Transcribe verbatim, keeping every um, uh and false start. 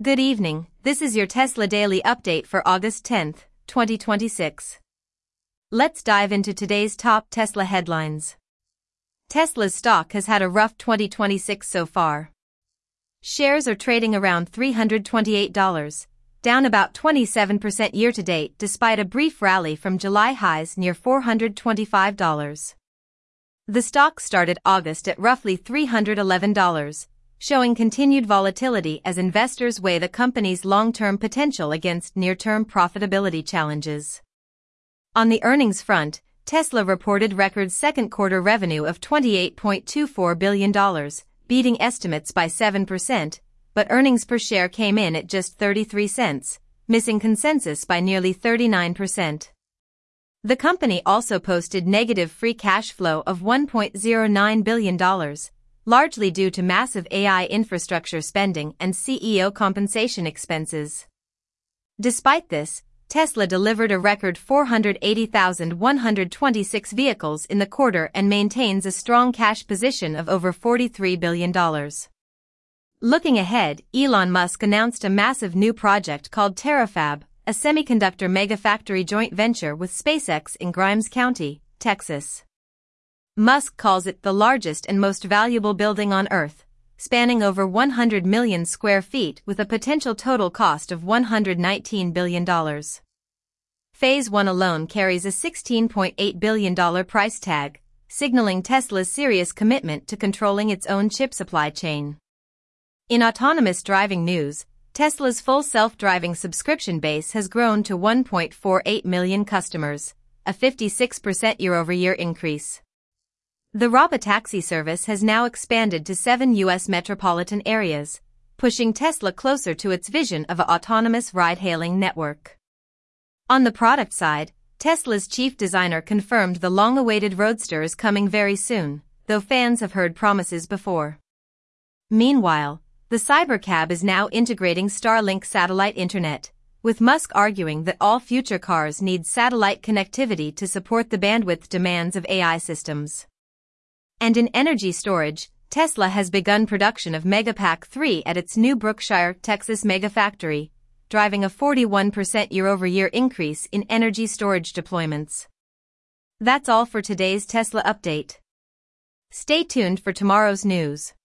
Good evening, this is your Tesla Daily Update for August tenth, twenty twenty-six. Let's dive into today's top Tesla headlines. Tesla's stock has had a rough twenty twenty-six so far. Shares are trading around three hundred twenty-eight dollars, down about twenty-seven percent year-to-date despite a brief rally from July highs near four hundred twenty-five dollars. The stock started August at roughly three hundred eleven dollars, showing continued volatility as investors weigh the company's long-term potential against near-term profitability challenges. On the earnings front, Tesla reported record second-quarter revenue of twenty-eight point two four billion dollars, beating estimates by seven percent, but earnings per share came in at just thirty-three cents, missing consensus by nearly thirty-nine percent. The company also posted negative free cash flow of one point zero nine billion dollars, largely due to massive A I infrastructure spending and C E O compensation expenses. Despite this, Tesla delivered a record four hundred eighty thousand one hundred twenty-six vehicles in the quarter and maintains a strong cash position of over forty-three billion dollars. Looking ahead, Elon Musk announced a massive new project called Terafab, a semiconductor megafactory joint venture with SpaceX in Grimes County, Texas. Musk calls it the largest and most valuable building on Earth, spanning over one hundred million square feet with a potential total cost of one hundred nineteen billion dollars. Phase one alone carries a sixteen point eight billion dollars price tag, signaling Tesla's serious commitment to controlling its own chip supply chain. In autonomous driving news, Tesla's full self-driving subscription base has grown to one point four eight million customers, a fifty-six percent year-over-year increase. The Robotaxi service has now expanded to seven U S metropolitan areas, pushing Tesla closer to its vision of an autonomous ride-hailing network. On the product side, Tesla's chief designer confirmed the long-awaited Roadster is coming very soon, though fans have heard promises before. Meanwhile, the Cybercab is now integrating Starlink satellite internet, with Musk arguing that all future cars need satellite connectivity to support the bandwidth demands of A I systems. And in energy storage, Tesla has begun production of Megapack three at its new Brookshire, Texas megafactory, driving a forty-one percent year-over-year increase in energy storage deployments. That's all for today's Tesla update. Stay tuned for tomorrow's news.